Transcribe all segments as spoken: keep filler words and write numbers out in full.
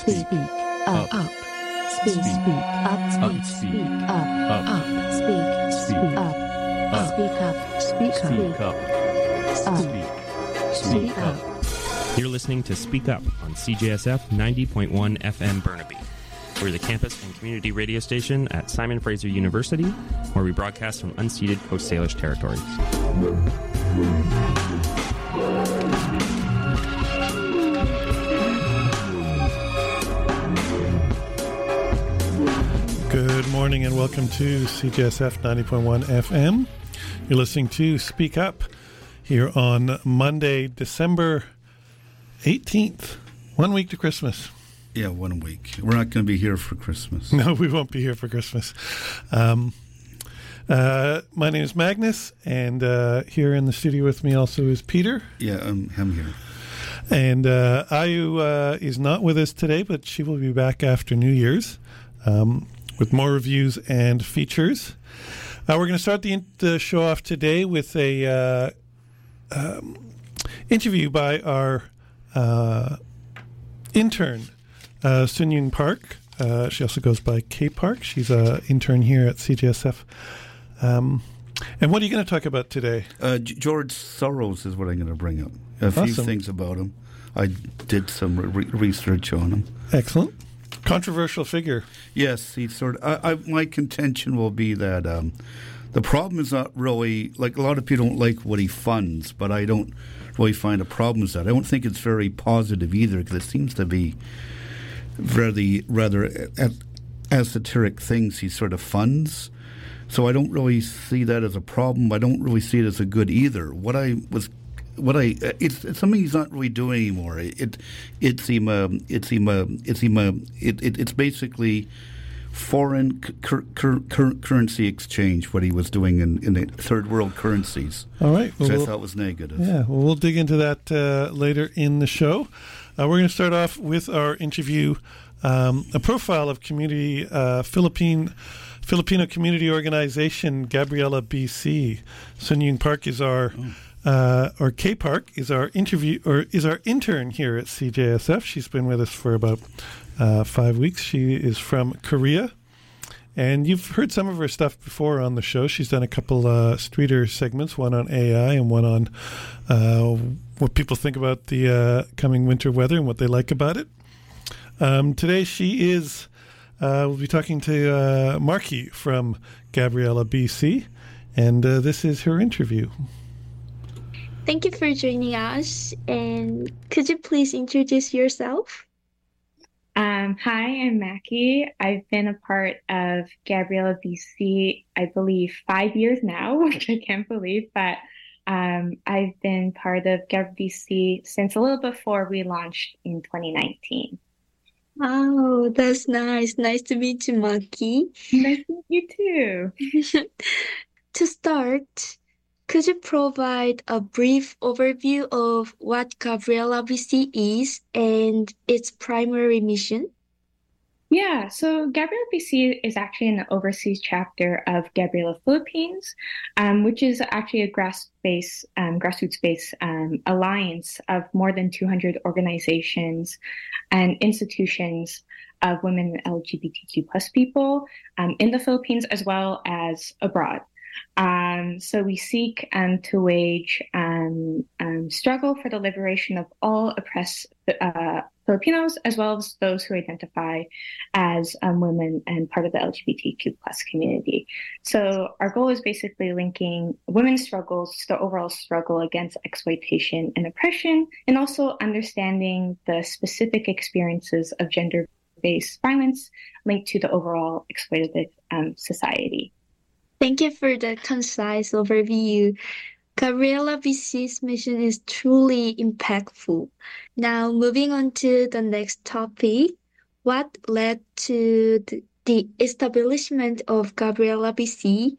speak, up, up, speak, speak, up, speak, speak, up, up, speak, speak, up, up, speak up, speak up, speak, speak up. You're listening to Speak Up on C J S F ninety point one F M Burnaby. We're the campus and community radio station at Simon Fraser University, where we broadcast from unceded Coast Salish territories. Good morning and welcome to C J S F ninety point one F M. You're listening to Speak Up here on Monday, December eighteenth. One week to Christmas. Yeah, one week. We're not going to be here for Christmas. No, we won't be here for Christmas. Um, uh, my name is Magnus, and uh, here in the studio with me also is Peter. Yeah, um, I'm here. And uh, Ayu uh, is not with us today, but she will be back after New Year's um, with more reviews and features. Uh, we're going to start the, the show off today with a uh, um, interview by our uh, intern, Uh, Sun Yoon Park. Uh, she also goes by K Park. She's an intern here at C J S F. Um, and what are you going to talk about today? Uh, G- George Soros is what I'm going to bring up. A few Awesome. things about him. I did some re- research on him. Excellent. Controversial figure. Yes, he sort of. I, I, my contention will be that um, the problem is not really like a lot of people don't like what he funds, but I don't really find a problem with that. I don't think it's very positive either because it seems to be Rather, rather esoteric things he sort of funds. So I don't really see that as a problem. I don't really see it as a good either. What I was, what I, it's, it's something he's not really doing anymore. It, it's him, um, it's him, uh, it's him, uh, it, it, it's basically foreign cur- cur- cur- currency exchange. What he was doing in, in the third world currencies. All right, which well, I thought was negative. Yeah, well, we'll dig into that uh, later in the show. Uh, we're going to start off with our interview, um, a profile of community uh, Philippine Filipino community organization Gabriela B C. Sun Yoon Park is our, oh. uh, or K Park is our interview or is our intern here at C J S F. She's been with us for about uh, five weeks. She is from Korea, and you've heard some of her stuff before on the show. She's done a couple uh, Streeter segments, one on A I and one on uh, what people think about the uh, coming winter weather and what they like about it. Um, today she is, uh, we'll be talking to uh, Marky from Gabriela B C, and uh, this is her interview. Thank you for joining us, and could you please introduce yourself? Um, hi, I'm Mackie. I've been a part of Gabriela B C, I believe, five years now, which I can't believe, but um, I've been part of Gabriela B C since a little before we launched in twenty nineteen. Oh, that's nice. Nice to meet you, Mackie. Nice to meet you too. To start, could you provide a brief overview of what Gabriela B C is and its primary mission? Yeah, so Gabriela B C is actually an overseas chapter of Gabriela Philippines, um, which is actually a grass-based, um, grassroots-based um, alliance of more than two hundred organizations and institutions of women and L G B T Q plus people um, in the Philippines as well as abroad. Um, so we seek um, to wage um, um, struggle for the liberation of all oppressed uh, Filipinos, as well as those who identify as um, women and part of the L G B T Q plus community. So our goal is basically linking women's struggles to the overall struggle against exploitation and oppression, and also understanding the specific experiences of gender-based violence linked to the overall exploitative um, society. Thank you for the concise overview. Gabriela B C's mission is truly impactful. Now, moving on to the next topic, what led to the establishment of Gabriela B C?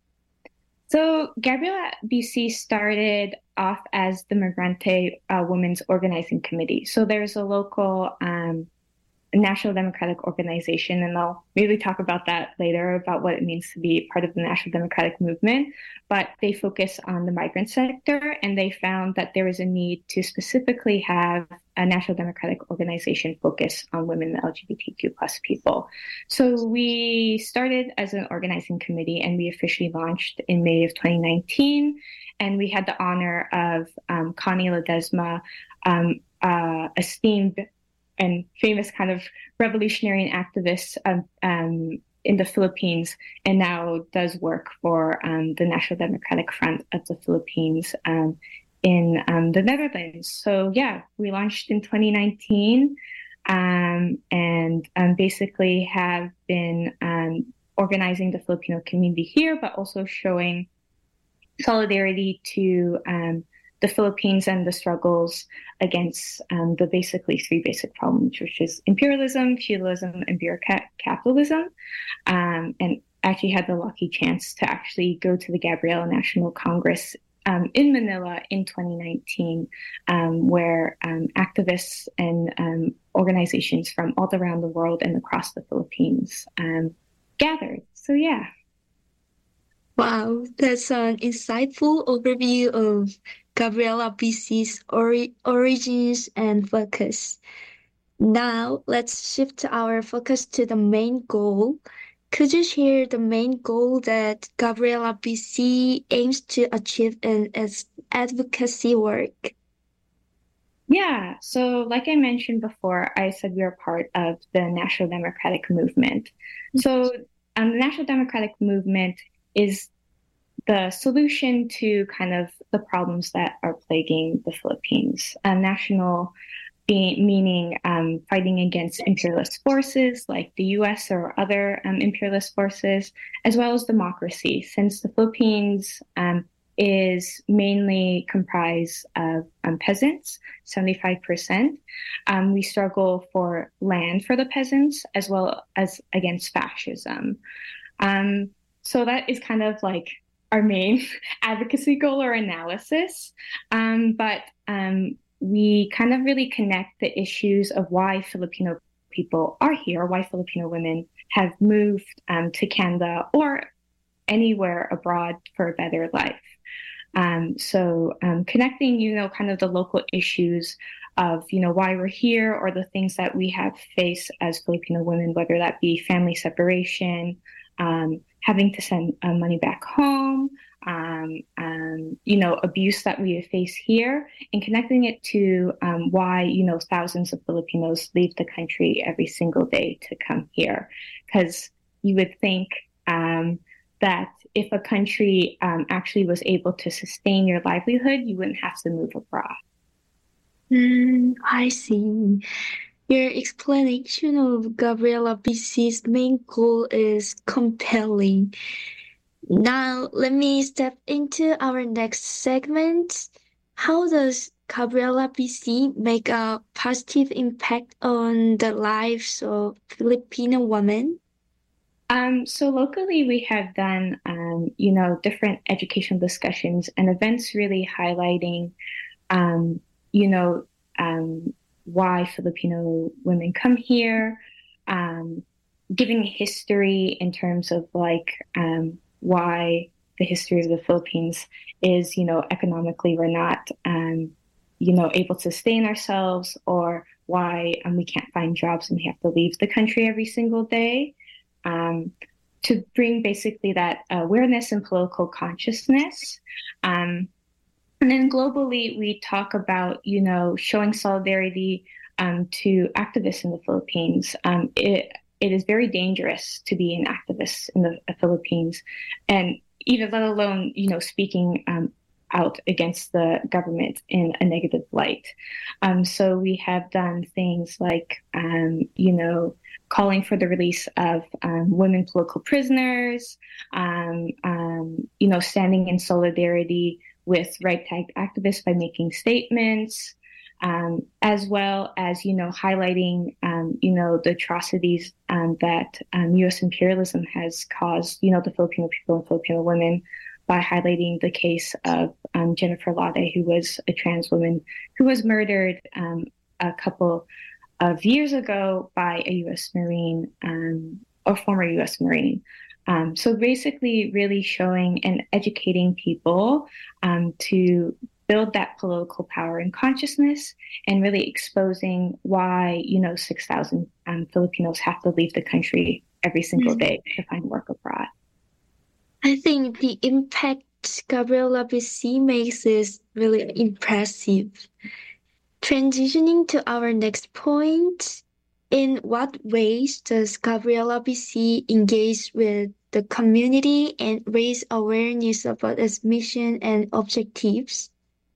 So Gabriela B C started off as the Migrante uh, Women's Organizing Committee. So there's a local um, National Democratic Organization, and I'll maybe talk about that later, about what it means to be part of the National Democratic Movement. But they focus on the migrant sector, and they found that there is a need to specifically have a National Democratic Organization focus on women and L G B T Q plus people. So we started as an organizing committee, and we officially launched in May of twenty nineteen. And we had the honor of um, Connie Ledesma, um, uh, esteemed and famous kind of revolutionary and activist um, um, in the Philippines, and now does work for um, the National Democratic Front of the Philippines um, in um, the Netherlands. So yeah, we launched in twenty nineteen um, and um, basically have been um, organizing the Filipino community here, but also showing solidarity to um, the Philippines and the struggles against um, the basically three basic problems, which is imperialism, feudalism, and bureaucrat capitalism. Um, and actually had the lucky chance to actually go to the Gabriela National Congress um, in Manila in twenty nineteen, um, where um, activists and um, organizations from all around the world and across the Philippines um, gathered. So yeah. Wow, that's an insightful overview of Gabriela B C's ori origins and focus. Now, let's shift our focus to the main goal. Could you share the main goal that Gabriela B C aims to achieve in its advocacy work? Yeah, so like I mentioned before, I said we are part of the National Democratic Movement. So um, the National Democratic Movement is the solution to kind of the problems that are plaguing the Philippines. Uh, national being, meaning um, fighting against imperialist forces like the U S or other um, imperialist forces, as well as democracy, since the Philippines um, is mainly comprised of um, peasants, seventy-five percent. Um, we struggle for land for the peasants, as well as against fascism. Um, so that is kind of like our main advocacy goal or analysis. Um, but um, we kind of really connect the issues of why Filipino people are here, why Filipino women have moved um, to Canada or anywhere abroad for a better life. Um, so um, connecting, you know, kind of the local issues of, you know, why we're here, or the things that we have faced as Filipino women, whether that be family separation, um, having to send uh, money back home, um, um, you know, abuse that we face here, and connecting it to um, why, you know, thousands of Filipinos leave the country every single day to come here. Because you would think um, that if a country um, actually was able to sustain your livelihood, you wouldn't have to move abroad. Mm, I see. Your explanation of Gabriela B C's main goal is compelling. Now, let me step into our next segment. How does Gabriela B C make a positive impact on the lives of Filipino women? Um, so locally, we have done, um, you know, different educational discussions and events really highlighting, um, you know, um, why Filipino women come here, um, giving history in terms of like um, why the history of the Philippines is, you know, economically we're not, um, you know, able to sustain ourselves, or why um, we can't find jobs and we have to leave the country every single day. Um, to bring basically that awareness and political consciousness. Um, And then globally, we talk about, you know, showing solidarity um, to activists in the Philippines. Um, it it is very dangerous to be an activist in the Philippines, and even let alone, you know, speaking um, out against the government in a negative light. Um, so we have done things like, um, you know, calling for the release of um, women political prisoners, um, um, you know, standing in solidarity with right tag activists by making statements, um, as well as, you know, highlighting, um, you know, the atrocities um, that um, U S imperialism has caused, you know, the Filipino people and Filipino women, by highlighting the case of um, Jennifer Lade, who was a trans woman who was murdered um, a couple of years ago by a U S Marine um, or former U S Marine. Um, so basically really showing and educating people um, to build that political power and consciousness, and really exposing why, you know, six thousand um, Filipinos have to leave the country every single day to find work abroad. I think the impact Gabriela B C makes is really impressive. Transitioning to our next point, in what ways does Gabriela B C engage with the community and raise awareness about its mission and objectives?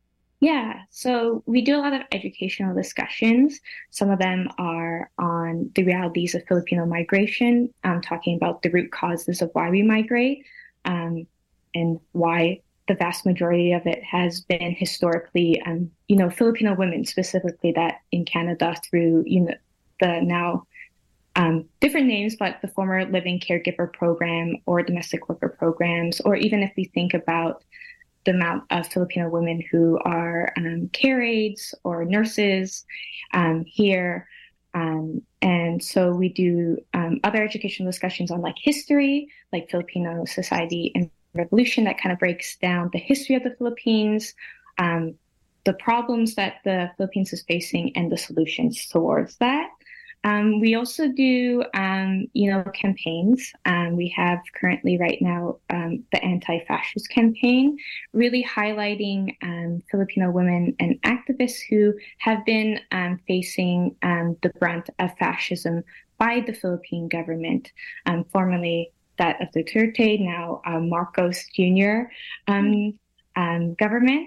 Yeah, so we do a lot of educational discussions. Some of them are on the realities of Filipino migration, um, talking about the root causes of why we migrate, um, and why the vast majority of it has been historically, um, you know, Filipino women specifically that in Canada through, you know, the now um, different names, but the former Living Caregiver Program or domestic worker programs, or even if we think about the amount of Filipino women who are um, care aides or nurses um, here. Um, and so we do um, other educational discussions on like history, like Filipino Society and Revolution, that kind of breaks down the history of the Philippines, um, the problems that the Philippines is facing, and the solutions towards that. Um, we also do, um, you know, campaigns. Um, we have currently right now um, the anti-fascist campaign, really highlighting um, Filipino women and activists who have been um, facing um, the brunt of fascism by the Philippine government, um, formerly that of Duterte, now uh, Marcos Junior Um, um, government.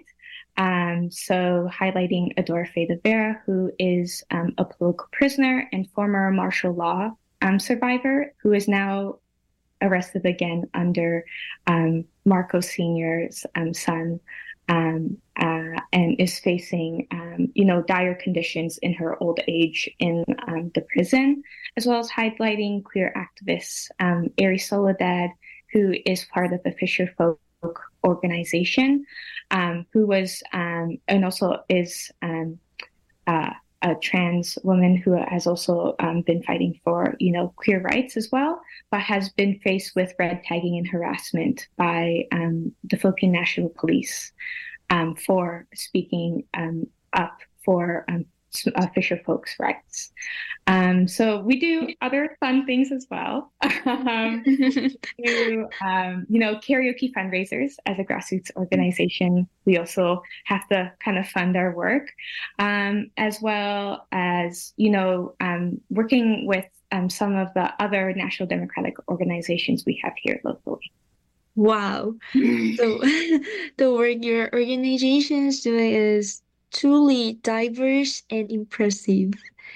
Um, so highlighting Adore Faye de Vera, who is um, a political prisoner and former martial law um, survivor, who is now arrested again under um, Marcos Senior's um, son, um, uh, and is facing, um, you know, dire conditions in her old age in um, the prison, as well as highlighting queer activists, um, Ari Soledad, who is part of the Fisher Folk organization, um, who was, um, and also is um, uh, a trans woman who has also um, been fighting for, you know, queer rights as well, but has been faced with red tagging and harassment by um, the Philippine National Police um, for speaking um, up for um, uh, Fisher folks' rights. Um, so we do other fun things as well. um, do, um, you know, karaoke fundraisers as a grassroots organization. We also have to kind of fund our work, um, as well as, you know, um, working with um, some of the other national democratic organizations we have here locally. Wow. So the work your organization is doing is truly diverse and impressive.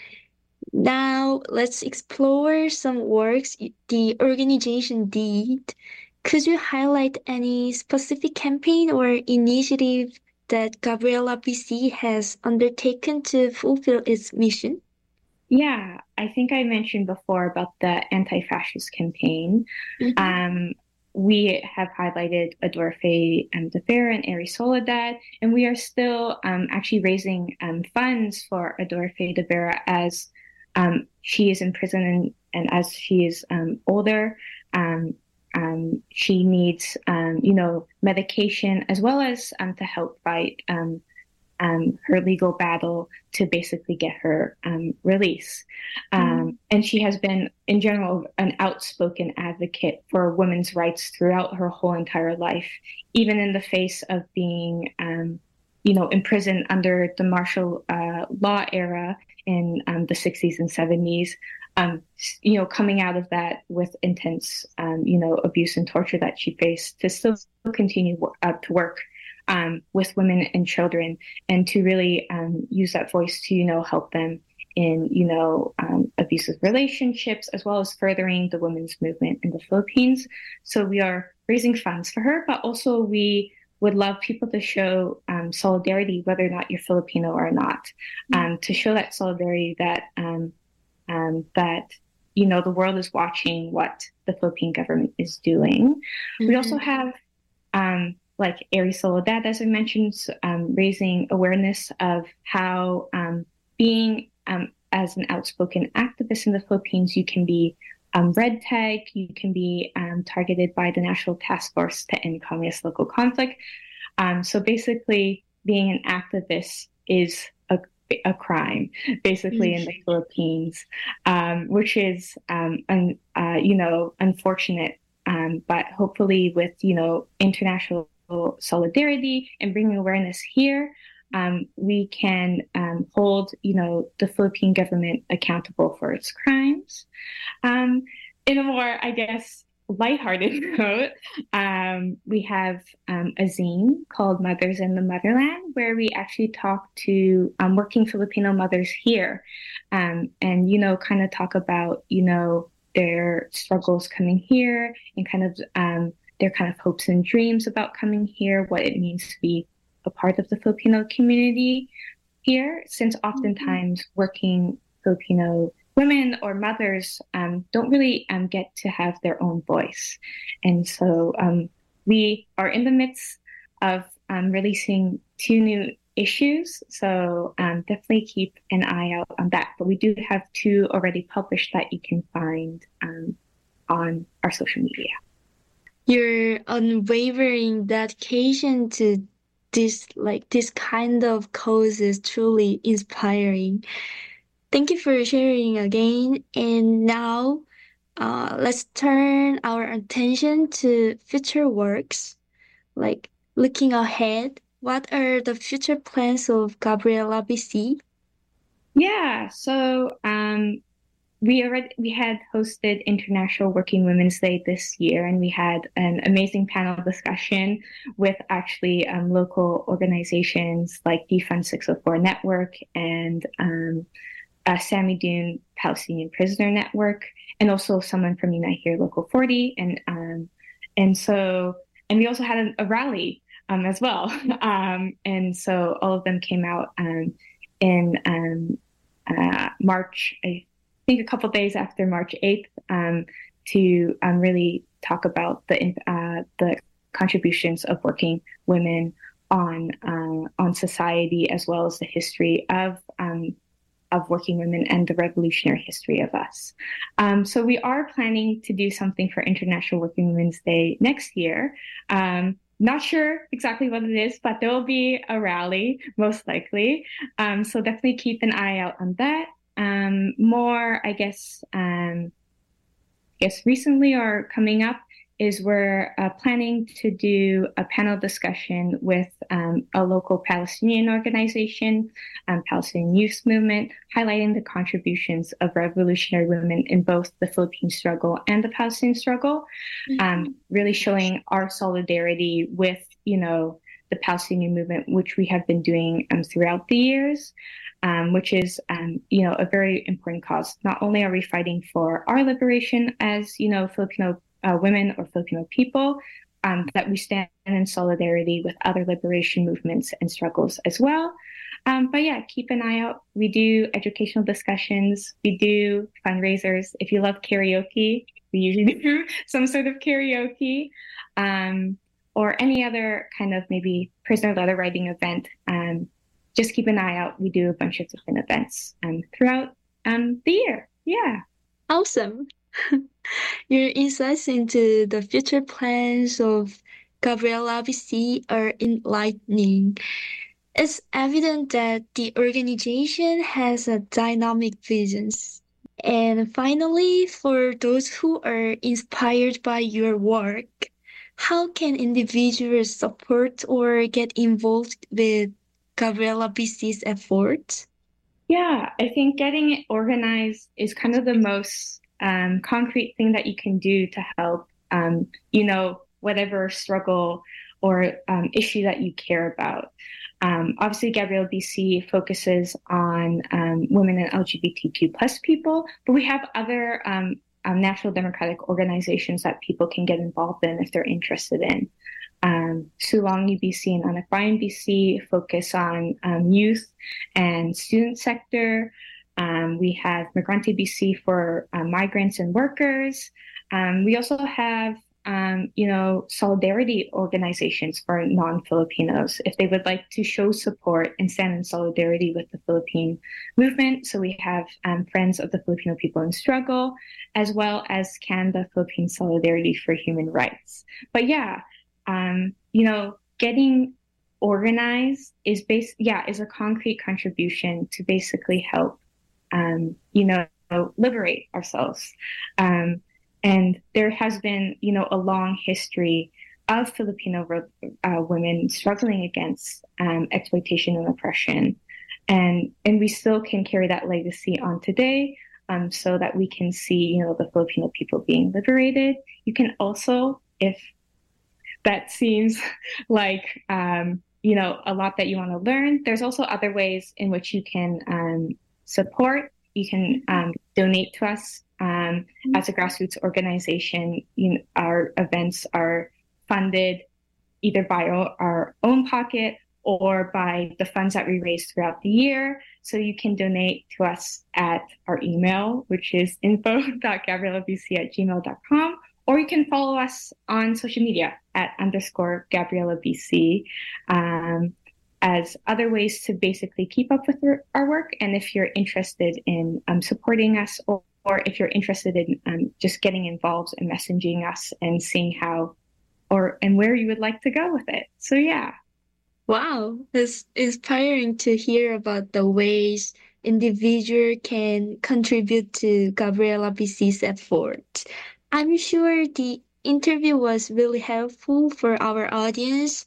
Now, let's explore some works the organization did. Could you highlight any specific campaign or initiative that Gabriela B C has undertaken to fulfill its mission? Yeah, I think I mentioned before about the anti-fascist campaign. Mm-hmm. Um, we have highlighted Adore Faye um, de Vera and Ari Soledad, and we are still um, actually raising um, funds for Adore Faye de Vera as um, she is in prison, and, and as she is um, older, um, um, she needs, um, you know, medication as well as um, to help fight um, um, her legal battle to basically get her um, release. Um, mm. And she has been, in general, an outspoken advocate for women's rights throughout her whole entire life, even in the face of being, um, you know, imprisoned under the martial uh, law era in um, the sixties and seventies. Um, you know, coming out of that with intense, um, you know, abuse and torture that she faced, to still continue uh, to work um, with women and children, and to really um, use that voice to, you know, help them in, you know, um, abusive relationships, as well as furthering the women's movement in the Philippines. So we are raising funds for her, but also we would love people to show um, solidarity, whether or not you're Filipino or not, um, to show that solidarity that um, Um, that, you know, the world is watching what the Philippine government is doing. Mm-hmm. We also have, um, like Ari Soledad, as I mentioned, um, raising awareness of how um, being um, as an outspoken activist in the Philippines, you can be um, red tagged, you can be um, targeted by the National Task Force to End Communist Local Conflict. Um, so basically, being an activist is a, a crime, basically, in the Philippines, um, which is, um, un, uh, you know, unfortunate. Um, but hopefully, with you know international solidarity and bringing awareness here, um, we can um, hold you know the Philippine government accountable for its crimes. Um, in a more, I guess, lighthearted note, um, we have um, a zine called Mothers in the Motherland, where we actually talk to um, working Filipino mothers here, um, and you know, kind of talk about you know their struggles coming here and kind of um, their kind of hopes and dreams about coming here, what it means to be a part of the Filipino community here, since oftentimes working Filipino women or mothers um, don't really um, get to have their own voice. And so um, we are in the midst of um, releasing two new issues. So um, definitely keep an eye out on that. But we do have two already published that you can find um, on our social media. Your unwavering dedication to this, like this kind of cause, is truly inspiring. Thank you for sharing again. And now, uh, let's turn our attention to future works. Like looking ahead, what are the future plans of Gabriela B C? Yeah, so um, we already we had hosted International Working Women's Day this year, and we had an amazing panel discussion with actually um, local organizations like Defund six oh four Network and um, uh, Sammy Dune Palestinian Prisoner Network, and also someone from Unite Here Local forty, and um, and so and we also had a, a rally um, as well, um, and so all of them came out um, in um, uh, March. I think a couple of days after March eighth um, to um, really talk about the uh, the contributions of working women on uh, on society, as well as the history of um, of working women and the revolutionary history of us. Um, so we are planning to do something for International Working Women's Day next year. Um, not sure exactly what it is, but there will be a rally, most likely. Um, so definitely keep an eye out on that. Um, more, I guess, um, I guess recently or coming up is we're uh, planning to do a panel discussion with um, a local Palestinian organization, um, Palestinian Youth Movement, highlighting the contributions of revolutionary women in both the Philippine struggle and the Palestinian struggle, mm-hmm. um, really showing our solidarity with, you know, the Palestinian movement, which we have been doing um, throughout the years. Um, which is, um, you know, a very important cause. Not only are we fighting for our liberation as, you know, Filipino uh, women or Filipino people, um, that we stand in solidarity with other liberation movements and struggles as well. Um, but yeah, keep an eye out. We do educational discussions. We do fundraisers. If you love karaoke, we usually do some sort of karaoke, um, or any other kind of maybe prisoner letter writing event. Um, Just keep an eye out. We do a bunch of different events um, throughout um, the year. Yeah. Awesome. Your insights into the future plans of Gabriela B C are enlightening. It's evident that the organization has a dynamic vision. And finally, for those who are inspired by your work, how can individuals support or get involved with Gabriela B C's efforts? Yeah, I think getting it organized is kind of the most um, concrete thing that you can do to help, um, you know, whatever struggle or um, issue that you care about. Um, obviously, Gabriela B C focuses on um, women and L G B T Q plus people, but we have other um, um, national democratic organizations that people can get involved in if they're interested in. Um, Sulong B C and Anak Bayan B C focus on um, youth and student sector. Um, we have Migrante B C for uh, migrants and workers. Um, we also have um, you know, solidarity organizations for non-Filipinos if they would like to show support and stand in solidarity with the Philippine movement. So we have um, Friends of the Filipino People in Struggle, as well as Canada Philippine Solidarity for Human Rights. But yeah, um, you know, getting organized is base, yeah, is a concrete contribution to basically help, um, you know, liberate ourselves. Um, and there has been, you know, a long history of Filipino uh, women struggling against um, exploitation and oppression. And, and we still can carry that legacy on today, um, so that we can see, you know, the Filipino people being liberated. You can also, if that seems like, um, you know, a lot that you want to learn, there's also other ways in which you can um, support. You can um, donate to us um, as a grassroots organization. You know, our events are funded either by our own pocket or by the funds that we raise throughout the year. So you can donate to us at our email, which is info dot gabriela b c at gmail dot com, or you can follow us on social media at underscore Gabriela B C. Um, as other ways to basically keep up with our work. And if you're interested in um, supporting us, or, or if you're interested in um, just getting involved and messaging us and seeing how or and where you would like to go with it. So yeah. Wow, it's inspiring to hear about the ways individual can contribute to Gabriela B C's effort. I'm sure the interview was really helpful for our audience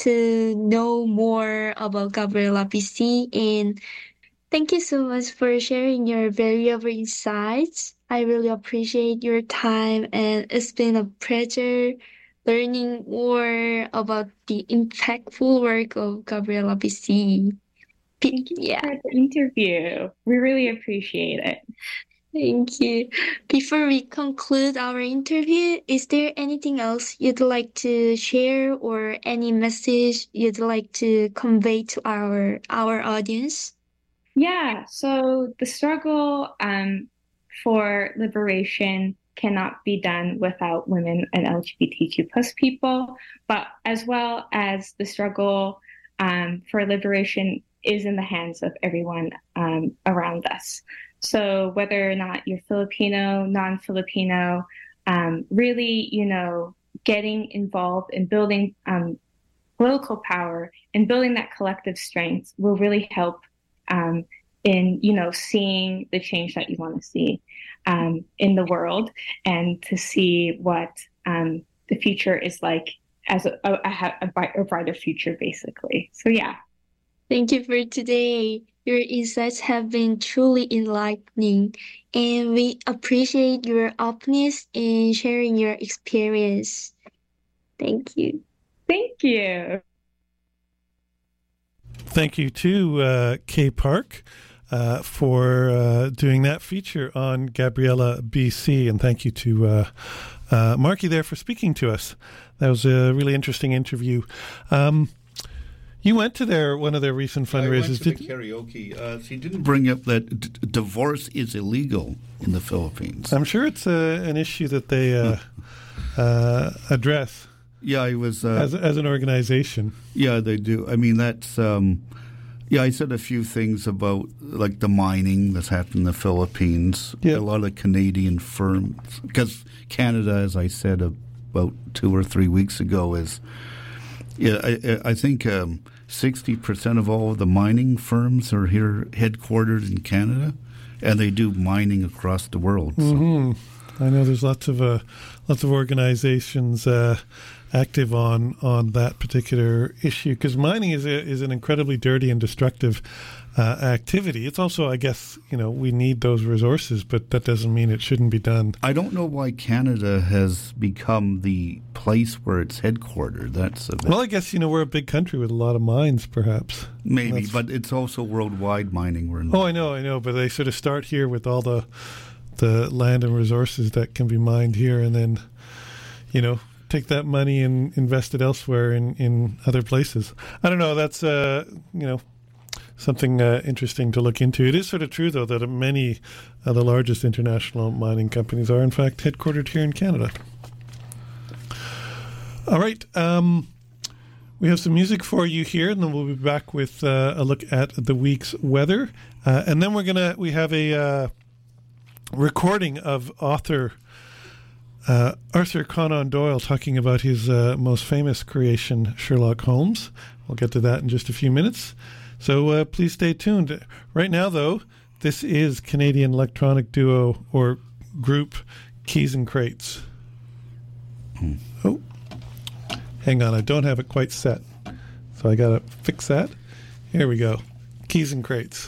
to know more about Gabriela B C, and thank you so much for sharing your valuable insights. I really appreciate your time, and it's been a pleasure learning more about the impactful work of Gabriela B C. Thank you yeah. for the interview. We really appreciate it. Thank you. Before we conclude our interview, is there anything else you'd like to share or any message you'd like to convey to our our audience? Yeah, so the struggle um, for liberation cannot be done without women and L G B T Q plus people, but as well as the struggle um, for liberation is in the hands of everyone um, around us. So whether or not you're Filipino, non-Filipino, um, really, you know, getting involved in building um, political power and building that collective strength will really help um, in, you know, seeing the change that you want to see um, in the world, and to see what um, the future is like as a, a, a, a brighter future, basically. So, yeah. Thank you for today. Your insights have been truly enlightening, and we appreciate your openness in sharing your experience. Thank you. Thank you. Thank you to uh, Kay Park uh, for uh, doing that feature on Gabriela B C, and thank you to uh, uh, Marky there for speaking to us. That was a really interesting interview. Um, You went to their one of their recent fundraisers. I went to the karaoke. Uh, she didn't bring up that d- divorce is illegal in the Philippines. I'm sure it's a, an issue that they uh, uh, address. Yeah, I was uh, as as an organization. Yeah, they do. I mean, that's um, yeah. I said a few things about like the mining that's happened in the Philippines. Yeah. A lot of Canadian firms, because Canada, as I said about two or three weeks ago, is yeah. I, I think. Um, sixty percent of all of the mining firms are here headquartered in Canada, and they do mining across the world. So. Mm-hmm. I know there's lots of uh, lots of organizations uh, active on on that particular issue, because mining is a, is an incredibly dirty and destructive uh, activity. It's also, I guess, you know, we need those resources, but that doesn't mean it shouldn't be done. I don't know why Canada has become the place where it's headquartered. That's a bit, well, I guess, you know, we're a big country with a lot of mines, perhaps. Maybe, That's, but it's also worldwide mining. We're in oh, I know, I know, but they sort of start here with all the the land and resources that can be mined here, and then, you know, take that money and invest it elsewhere in, in other places. I don't know. That's, uh, you know, something uh, interesting to look into. It is sort of true, though, that many of the largest international mining companies are, in fact, headquartered here in Canada. All right. Um, we have some music for you here, and then we'll be back with uh, a look at the week's weather. Uh, and then we're gonna we have a uh, recording of author uh, Arthur Conan Doyle talking about his uh, most famous creation, Sherlock Holmes. We'll get to that in just a few minutes. So uh, please stay tuned. Right now, though, this is Canadian electronic duo or group Keys and Crates. Hmm. Oh, hang on. I don't have it quite set. So I got to fix that. Here we go. Keys and Crates.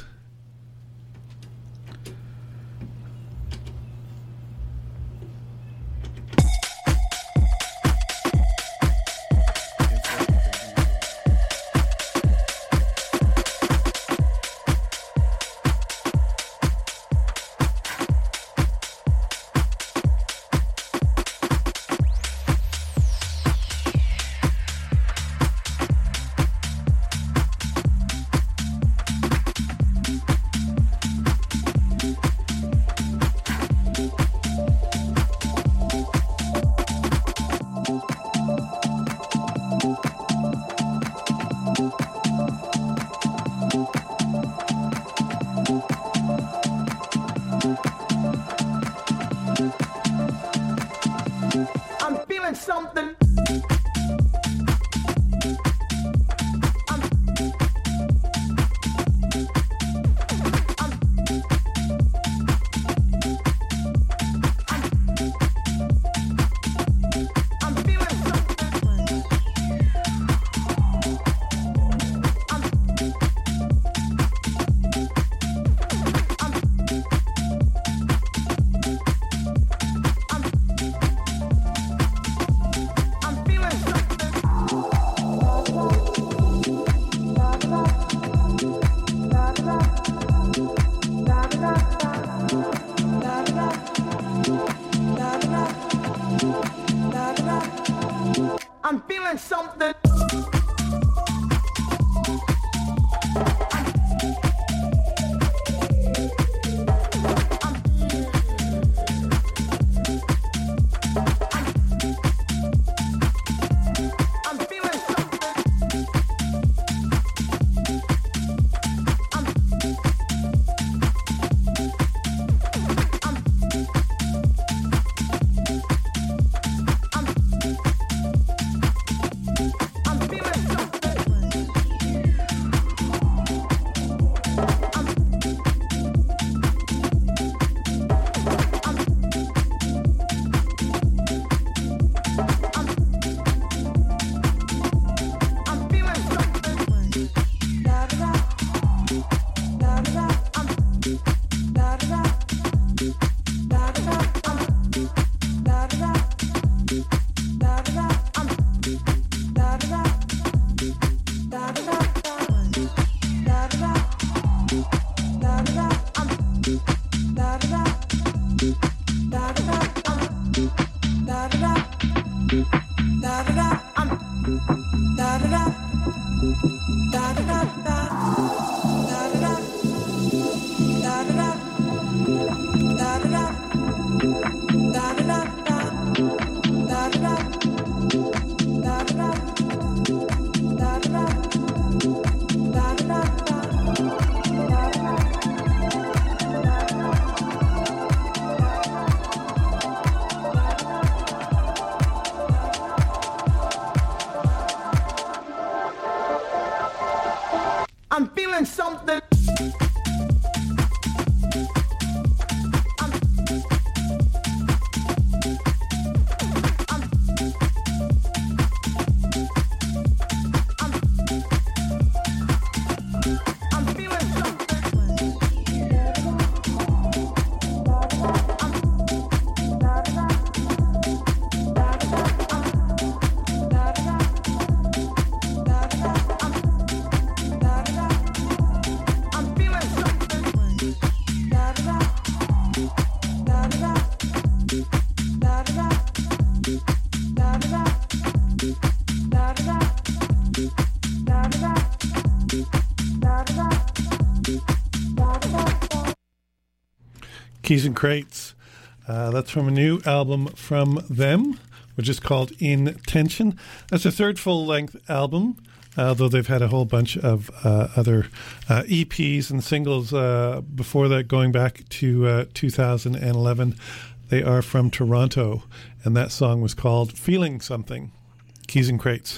Keys and Crates. Uh, that's from a new album from them which is called In Tension. That's their third full-length album, although they've had a whole bunch of uh, other uh, E Ps and singles uh, before that, going back to uh, two thousand eleven. They are from Toronto, and that song was called Feeling Something, Keys and Crates.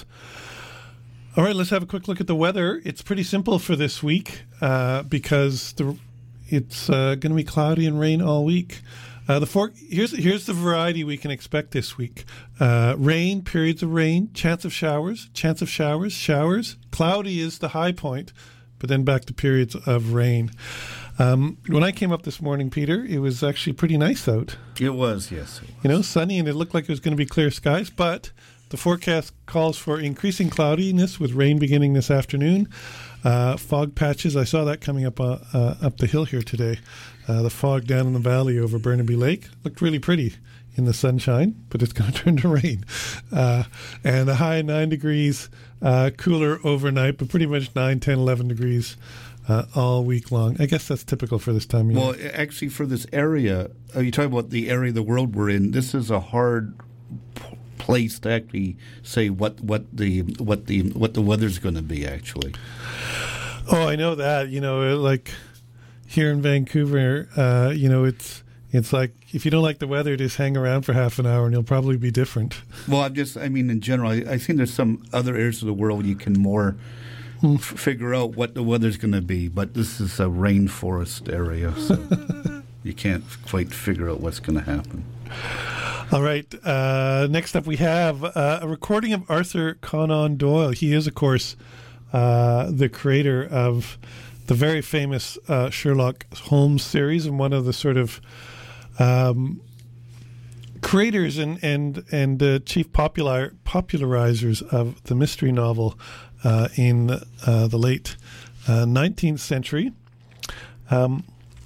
All right, let's have a quick look at the weather. It's pretty simple for this week uh, because the, it's uh, going to be cloudy and rain all week. Uh, the four, here's here's the variety we can expect this week. Uh, rain, periods of rain, chance of showers, chance of showers, showers. Cloudy is the high point, but then back to periods of rain. Um, when I came up this morning, Peter, it was actually pretty nice out. It was, yes. It was. You know, sunny, and it looked like it was going to be clear skies, but the forecast calls for increasing cloudiness with rain beginning this afternoon. Uh, fog patches, I saw that coming up uh, uh, up the hill here today. Uh, the fog down in the valley over Burnaby Lake looked really pretty in the sunshine, but it's going to turn to rain. Uh, and a high nine degrees, uh, cooler overnight, but pretty much nine, ten, eleven degrees uh, all week long. I guess that's typical for this time of year. Well, actually, for this area, uh, you talk about the area of the world we're in, this is a hard p- place to actually say what, what the what the what the weather's going to be, actually. Oh, I know that. You know, like here in Vancouver, uh, you know, it's it's like if you don't like the weather, just hang around for half an hour and you'll probably be different. Well, I'm just, I mean, in general, I, I think there's some other areas of the world you can more Hmm. f- figure out what the weather's going to be, but this is a rainforest area, so you can't quite figure out what's going to happen. All right. Uh, next up, we have uh, a recording of Arthur Conan Doyle. He is, of course, uh, the creator of the very famous uh, Sherlock Holmes series, and one of the sort of um, creators and and and uh, chief popular popularizers of the mystery novel uh, in uh, the late uh, nineteenth century. Um,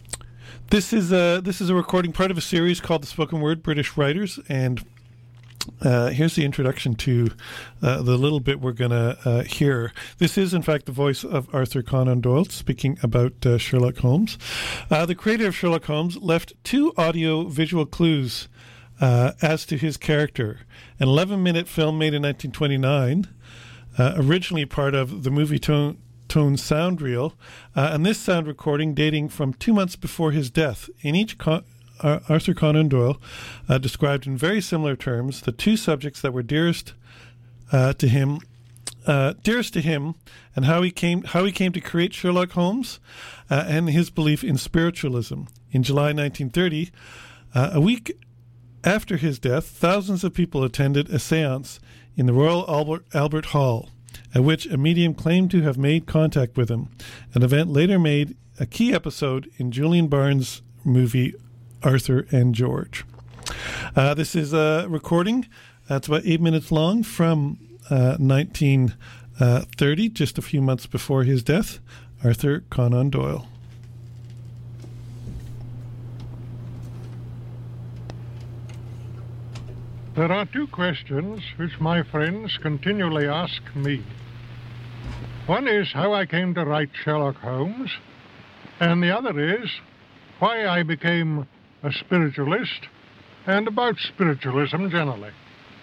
This is a this is a recording, part of a series called The Spoken Word British Writers, and uh, here's the introduction to uh, the little bit we're going to uh, hear. This is, in fact, the voice of Arthur Conan Doyle speaking about uh, Sherlock Holmes. Uh, the creator of Sherlock Holmes left two audio-visual clues uh, as to his character. An eleven-minute film made in nineteen twenty-nine, uh, originally part of the movie tone. Tone sound reel, uh, and this sound recording dating from two months before his death. In each, Con- uh, Arthur Conan Doyle uh, described in very similar terms the two subjects that were dearest uh, to him, uh, dearest to him, and how he came how he came to create Sherlock Holmes, uh, and his belief in spiritualism. In July nineteen thirty, uh, a week after his death, thousands of people attended a séance in the Royal Albert, Albert Hall, at which a medium claimed to have made contact with him, an event later made a key episode in Julian Barnes' movie Arthur and George. Uh, this is a recording that's about eight minutes long from uh, nineteen thirty, just a few months before his death. Arthur Conan Doyle. There are two questions which my friends continually ask me. One is how I came to write Sherlock Holmes, and the other is why I became a spiritualist and about spiritualism generally.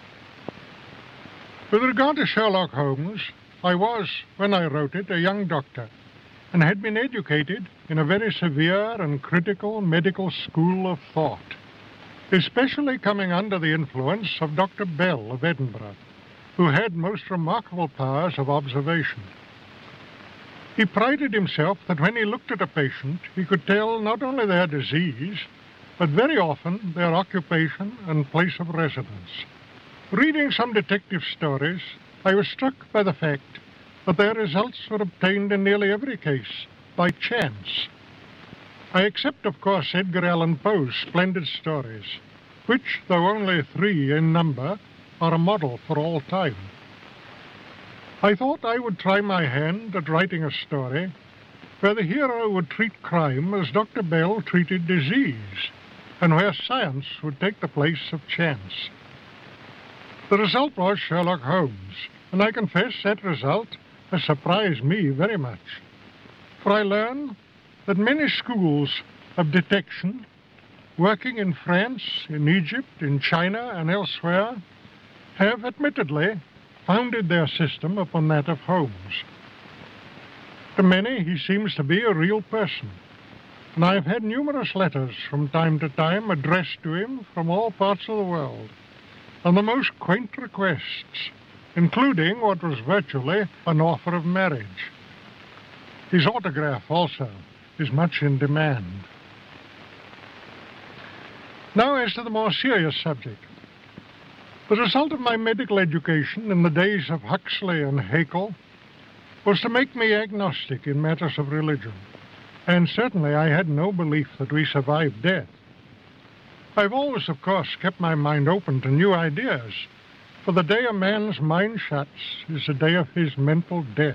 With regard to Sherlock Holmes, I was, when I wrote it, a young doctor, and had been educated in a very severe and critical medical school of thought, especially coming under the influence of Doctor Bell of Edinburgh, who had most remarkable powers of observation. He prided himself that when he looked at a patient, he could tell not only their disease, but very often their occupation and place of residence. Reading some detective stories, I was struck by the fact that their results were obtained in nearly every case by chance. I except, of course, Edgar Allan Poe's splendid stories, which, though only three in number, are a model for all time. I thought I would try my hand at writing a story where the hero would treat crime as Doctor Bell treated disease, and where science would take the place of chance. The result was Sherlock Holmes, and I confess that result has surprised me very much. For I learn that many schools of detection, working in France, in Egypt, in China, and elsewhere, have admittedly founded their system upon that of Holmes. To many, he seems to be a real person, and I have had numerous letters from time to time addressed to him from all parts of the world, and the most quaint requests, including what was virtually an offer of marriage. His autograph also is much in demand. Now as to the more serious subject. The result of my medical education in the days of Huxley and Haeckel was to make me agnostic in matters of religion, and certainly I had no belief that we survived death. I've always, of course, kept my mind open to new ideas, for the day a man's mind shuts is the day of his mental death.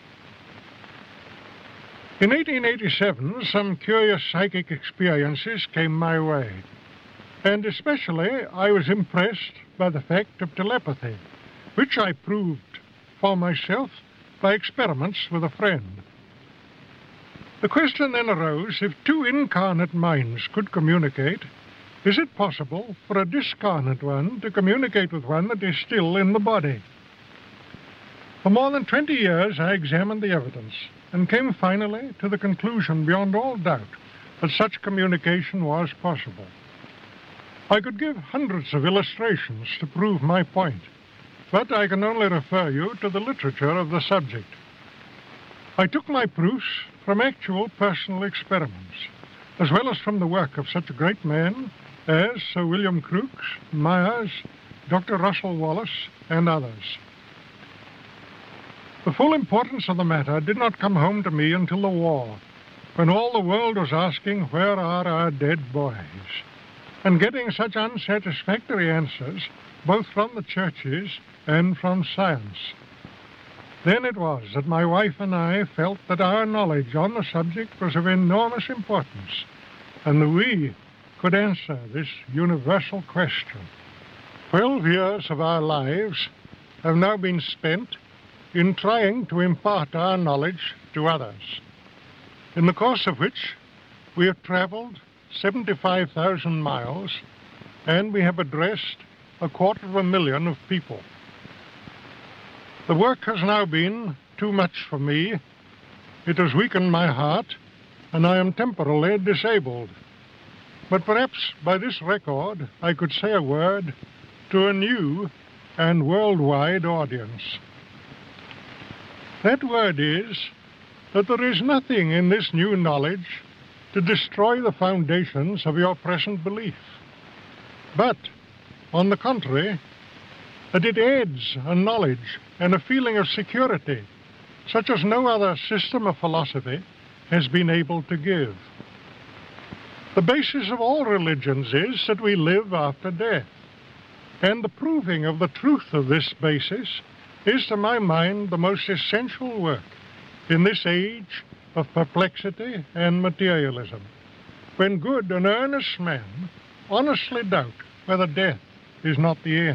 In eighteen eighty-seven, some curious psychic experiences came my way, and especially I was impressed by the fact of telepathy, which I proved for myself by experiments with a friend. The question then arose, if two incarnate minds could communicate, is it possible for a discarnate one to communicate with one that is still in the body? For more than twenty years I examined the evidence and came finally to the conclusion beyond all doubt that such communication was possible. I could give hundreds of illustrations to prove my point, but I can only refer you to the literature of the subject. I took my proofs from actual personal experiments, as well as from the work of such a great men as Sir William Crookes, Myers, Doctor Russell Wallace, and others. The full importance of the matter did not come home to me until the war, when all the world was asking, where are our dead boys? And getting such unsatisfactory answers, both from the churches and from science. Then it was that my wife and I felt that our knowledge on the subject was of enormous importance, and that we could answer this universal question. Twelve years of our lives have now been spent in trying to impart our knowledge to others, in the course of which we have traveled seventy-five thousand miles, and we have addressed a quarter of a million of people. The work has now been too much for me. It has weakened my heart, and I am temporarily disabled. But perhaps by this record I could say a word to a new and worldwide audience. That word is that there is nothing in this new knowledge to destroy the foundations of your present belief, but, on the contrary, that it adds a knowledge and a feeling of security such as no other system of philosophy has been able to give. The basis of all religions is that we live after death, and the proving of the truth of this basis is, to my mind, the most essential work in this age of perplexity and materialism, when good and earnest men honestly doubt whether death is not the end.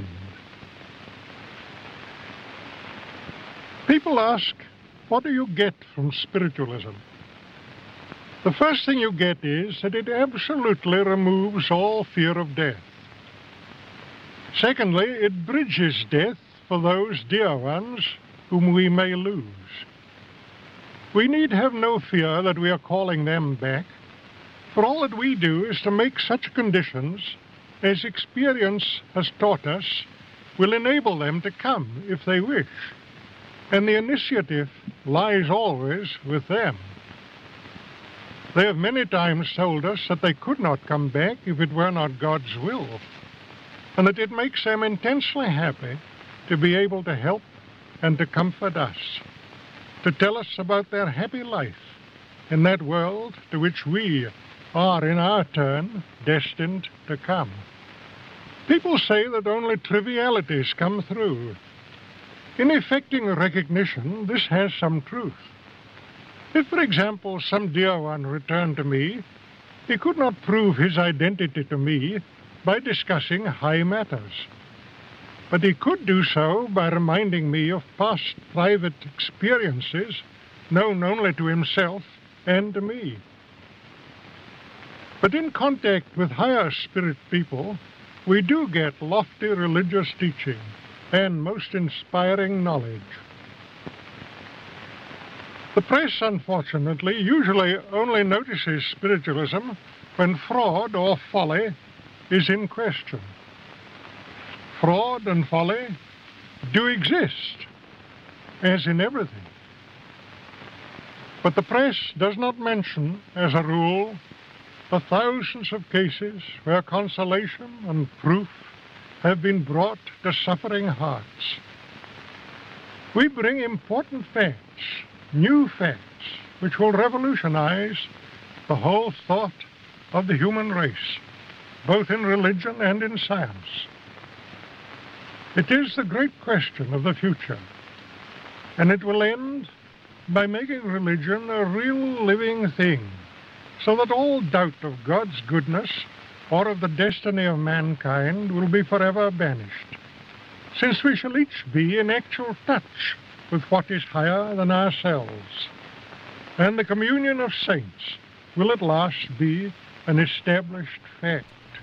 People ask, what do you get from spiritualism? The first thing you get is that it absolutely removes all fear of death. Secondly, it bridges death for those dear ones whom we may lose. We need have no fear that we are calling them back, for all that we do is to make such conditions as experience has taught us will enable them to come if they wish, and the initiative lies always with them. They have many times told us that they could not come back if it were not God's will, and that it makes them intensely happy to be able to help and to comfort us, to tell us about their happy life in that world to which we are in our turn destined to come. People say that only trivialities come through. In effecting recognition, this has some truth. If, for example, some dear one returned to me, he could not prove his identity to me by discussing high matters. But he could do so by reminding me of past private experiences known only to himself and to me. But in contact with higher spirit people, we do get lofty religious teaching, and most inspiring knowledge. The press, unfortunately, usually only notices spiritualism when fraud or folly is in question. Fraud and folly do exist, as in everything. But the press does not mention, as a rule, the thousands of cases where consolation and proof have been brought to suffering hearts. We bring important facts, new facts, which will revolutionize the whole thought of the human race, both in religion and in science. It is the great question of the future, and it will end by making religion a real living thing, so that all doubt of God's goodness or of the destiny of mankind will be forever banished, since we shall each be in actual touch with what is higher than ourselves, and the communion of saints will at last be an established fact.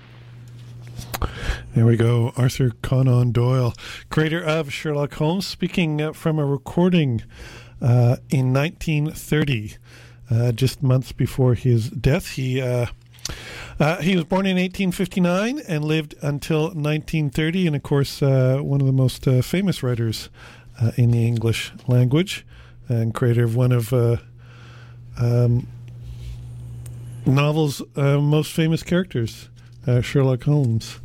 There we go. Arthur Conan Doyle, creator of Sherlock Holmes, speaking uh, from a recording uh, in nineteen thirty, uh, just months before his death. He uh, uh, he was born in eighteen fifty-nine and lived until nineteen thirty, and of course uh, one of the most uh, famous writers uh, in the English language, and creator of one of uh, um, novel's uh, most famous characters, uh, Sherlock Holmes.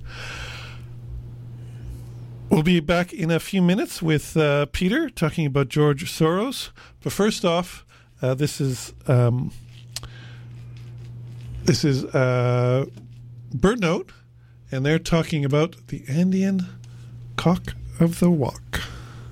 We'll be back in a few minutes with uh, Peter talking about George Soros. But first off, uh, this is um, this is uh, Bird Note, and they're talking about the Andean cock of the walk.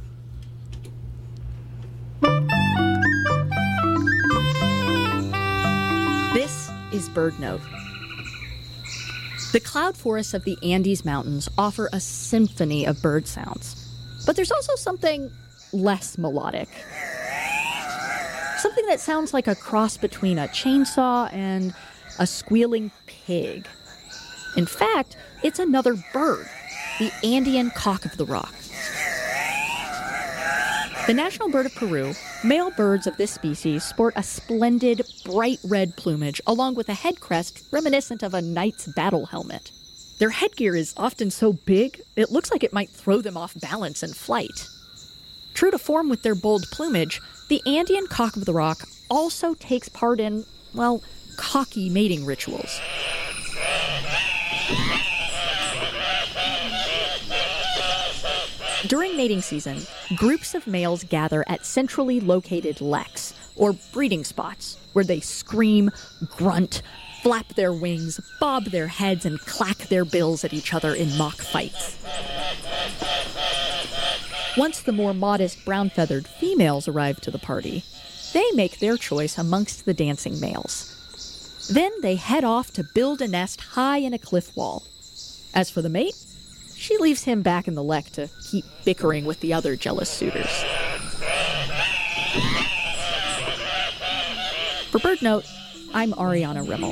This is Bird Note. The cloud forests of the Andes Mountains offer a symphony of bird sounds. But there's also something less melodic. Something that sounds like a cross between a chainsaw and a squealing pig. In fact, it's another bird, the Andean cock of the rock. The national bird of Peru, male birds of this species sport a splendid, bright red plumage along with a head crest reminiscent of a knight's battle helmet. Their headgear is often so big, it looks like it might throw them off balance in flight. True to form with their bold plumage, the Andean cock of the rock also takes part in, well, cocky mating rituals. During mating season, groups of males gather at centrally located leks, or breeding spots, where they scream, grunt, flap their wings, bob their heads, and clack their bills at each other in mock fights. Once the more modest brown-feathered females arrive to the party, they make their choice amongst the dancing males. Then they head off to build a nest high in a cliff wall. As for the mate, she leaves him back in the lek to keep bickering with the other jealous suitors. For Bird Note, I'm Ariana Rimmel.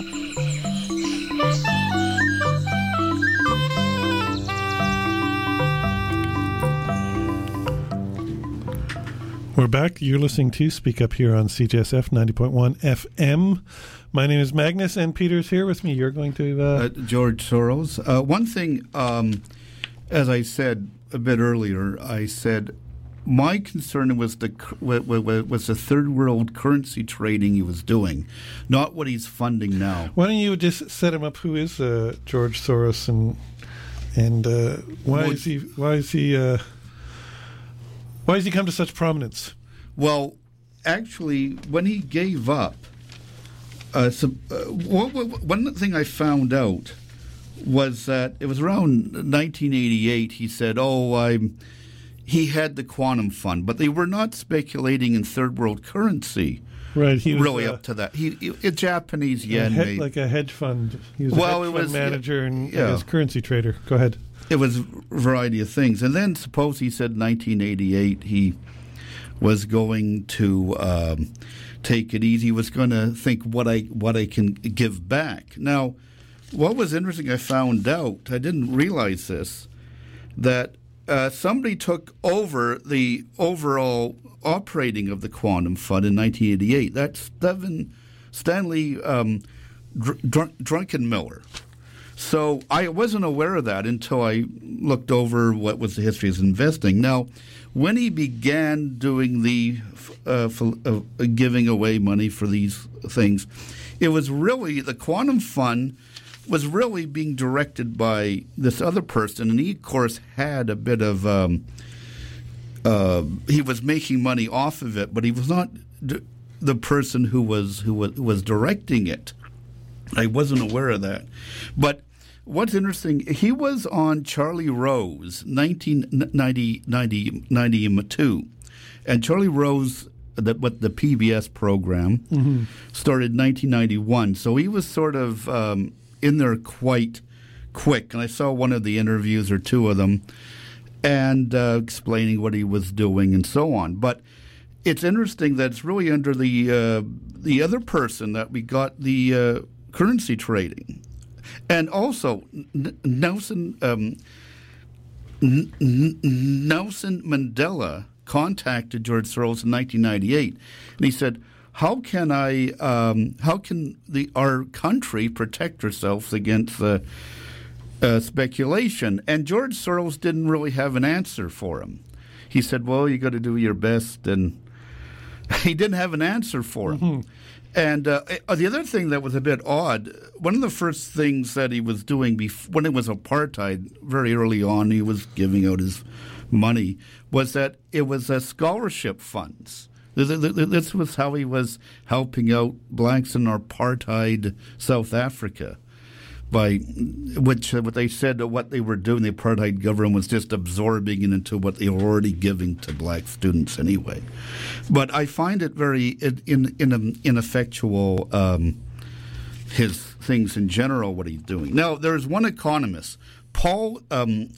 We're back. You're listening to Speak Up here on C J S F ninety point one F M. My name is Magnus, and Peter's here with me. You're going to... Uh... Uh, George Soros. Uh, one thing, um, as I said a bit earlier, I said my concern was the was the third world currency trading he was doing, not what he's funding now. Why don't you just set him up? Who is uh, George Soros, and and uh, why well, is he why is he uh, why has he come to such prominence? Well, actually, when he gave up, uh, so, uh, one, one thing I found out was that it was around nineteen eighty-eight. He said, "Oh, I'm." He had the quantum fund, but they were not speculating in third world currency. Right, he was really uh, up to that. He, he a Japanese yen, a head, like a hedge fund. He was well, a hedge it was, fund manager yeah, and yeah. his currency trader. Go ahead. It was a variety of things, and then suppose he said nineteen eighty-eight he was going to um, take it easy. He was going to think what I what I can give back. Now, what was interesting, I found out. I didn't realize this, that uh, somebody took over the overall operating of the Quantum Fund in nineteen eighty-eight. That's Steven, Stanley um, Dr- Dr- Druckenmiller. So I wasn't aware of that until I looked over what was the history of investing. Now, when he began doing the uh, uh, giving away money for these things, it was really the Quantum Fund was really being directed by this other person, and he, of course, had a bit of um, uh, he was making money off of it, but he was not d- the person who was who was, who was directing it. I wasn't aware of that, but what's interesting, he was on Charlie Rose, nineteen ninety-two, and Charlie Rose, the, what the P B S program, mm-hmm. started in nineteen ninety-one. So he was sort of um, in there quite quick, and I saw one of the interviews or two of them, and uh, explaining what he was doing and so on. But it's interesting that it's really under the uh, the other person that we got the uh, currency trading. And also, N- Nelson um, N- N- Nelson Mandela contacted George Soros in nineteen ninety-eight, and he said, "How can I? Um, how can the our country protect herself against uh, uh, speculation?" And George Soros didn't really have an answer for him. He said, "Well, you got to do your best," and he didn't have an answer for him. Mm-hmm. And uh, the other thing that was a bit odd, one of the first things that he was doing before, when it was apartheid, very early on, he was giving out his money, was that it was uh, scholarship funds. This was how he was helping out blacks in apartheid South Africa, by which uh, what they said uh, what they were doing, the apartheid government was just absorbing it into what they were already giving to black students anyway. But I find it very in, in, in ineffectual, um, his things in general, what he's doing. Now, there's one economist, Paul um,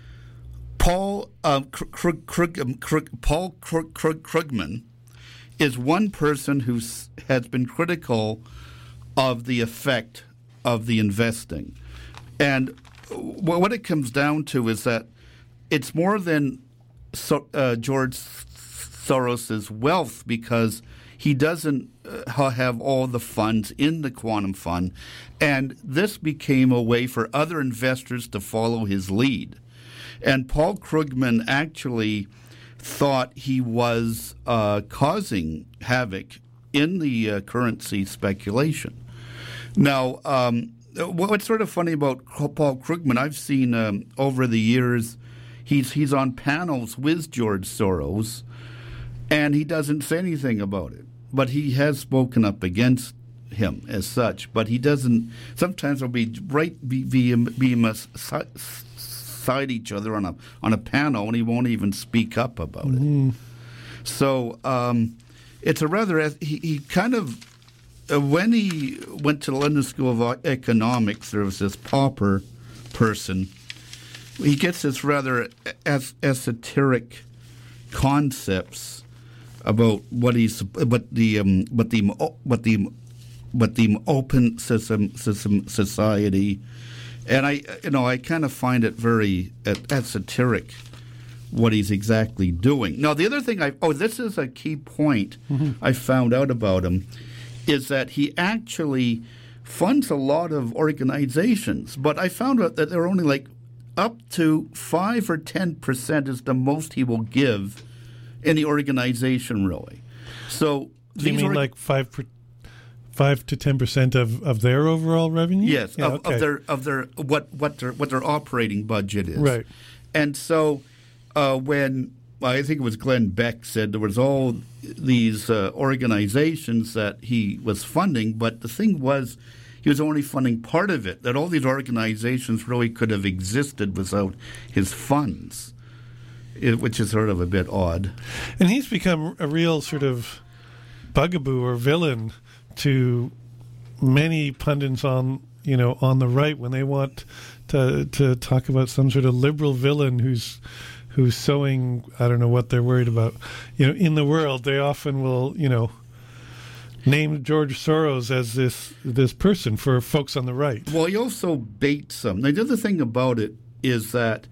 Paul uh, Krug, Krug, Krug, Paul Krug, Krug, Krugman is one person who has been critical of the effect of the investing. And what it comes down to is that it's more than so, uh, George Soros's wealth, because he doesn't uh, have all the funds in the Quantum Fund, and this became a way for other investors to follow his lead. And Paul Krugman actually thought he was uh, causing havoc in the uh, currency speculation. Now, um, what's sort of funny about Paul Krugman, I've seen um, over the years, he's he's on panels with George Soros, and he doesn't say anything about it. But he has spoken up against him as such. But he doesn't. Sometimes they'll be right be be, be beside each other on a on a panel, and he won't even speak up about mm-hmm. it. So um, it's a rather he, he kind of. Uh, when he went to the London School of Economics, there was this pauper person. He gets this rather es- esoteric concepts about what he's, what the, um, what the, what the, what the open system, system society, and I, you know, I kind of find it very esoteric what he's exactly doing. Now, the other thing I, oh, this is a key point mm-hmm. I found out about him. Is that he actually funds a lot of organizations, but I found out that they're only like up to five or ten percent is the most he will give any organization, really. So, do you mean org- like five, per, five to ten percent of, of their overall revenue? Yes, yeah, of, okay. of their of their what what their what their operating budget is. Right, and so uh, when. I think it was Glenn Beck said there was all these uh, organizations that he was funding, but the thing was he was only funding part of it, that all these organizations really could have existed without his funds, it, which is sort of a bit odd. And he's become a real sort of bugaboo or villain to many pundits on, you know, on the right when they want to to talk about some sort of liberal villain who's who's sowing, I don't know what they're worried about. You know, in the world, they often will, you know, name George Soros as this this person for folks on the right. Well, he also baits them. Now, the other thing about it is that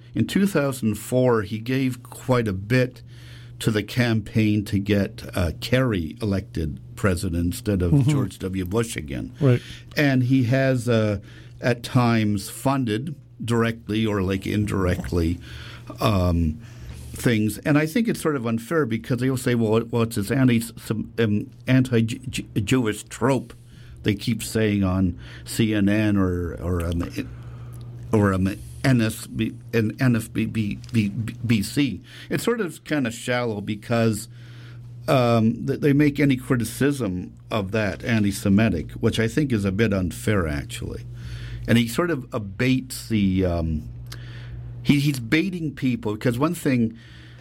in two thousand four, he gave quite a bit to the campaign to get uh, Kerry elected president instead of mm-hmm. George W. Bush again. Right. And he has, uh, at times, funded directly or like indirectly um, things. And I think it's sort of unfair because they'll say, well, well it's this anti, some, um, anti-Jewish trope they keep saying on C N N or or um, or um, N S B, N F B C. It's sort of kind of shallow because um, they make any criticism of that anti-Semitic, which I think is a bit unfair, actually. And he sort of abates the um, he, he's baiting people because one thing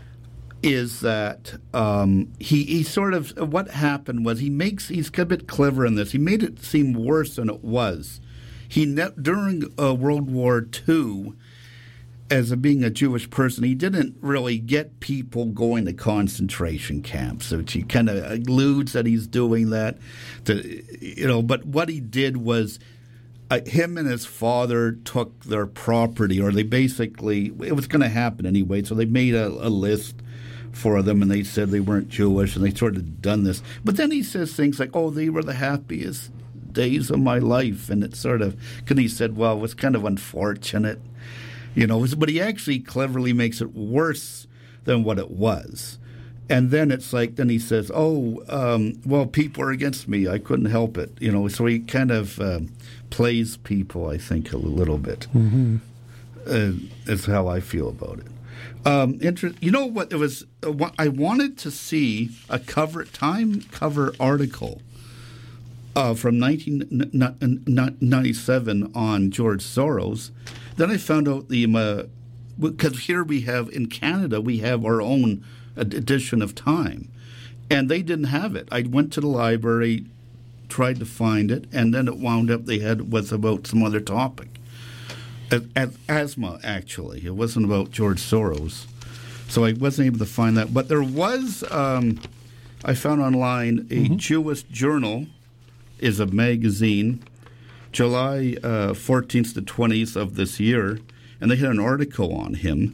is that um, he he sort of what happened was he makes he's a bit clever in this. He made it seem worse than it was. He ne- during uh, World War Two, as a, being a Jewish person, he didn't really get people going to concentration camps. Which he kind of alludes that he's doing that, to, you know. But what he did was, uh, him and his father took their property, or they basically it was going to happen anyway. So they made a, a list for them, and they said they weren't Jewish, and they sort of done this. But then he says things like, "Oh, they were the happiest days of my life," and it's sort of because he said, "Well, it was kind of unfortunate." You know, but he actually cleverly makes it worse than what it was. And then it's like, then he says, oh, um, well, people are against me. I couldn't help it. You know, so he kind of um, plays people, I think, a little bit. Mm-hmm. Uh, is how I feel about it. Um, inter- you know what? It was. Uh, I wanted to see a cover Time cover article uh, from nineteen ninety-seven on George Soros. Then I found out the because uh, here we have in Canada we have our own edition of Time, and they didn't have it. I went to the library, tried to find it, and then it wound up they had was about some other topic. As, asthma, actually. It wasn't about George Soros. So I wasn't able to find that. But there was, um, I found online, a mm-hmm. Jewish Journal is a magazine, July uh, fourteenth to twentieth of this year, and they had an article on him.